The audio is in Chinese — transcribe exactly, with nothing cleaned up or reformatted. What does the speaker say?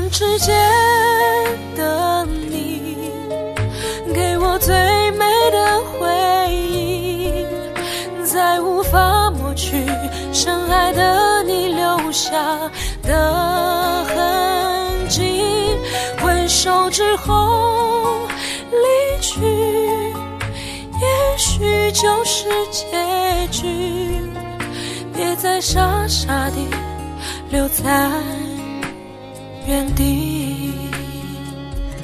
之间的你，给我最美的回忆，再无法抹去深爱的你留下的痕迹。挥手之后离去，也许就是结局，别再傻傻地留在原地。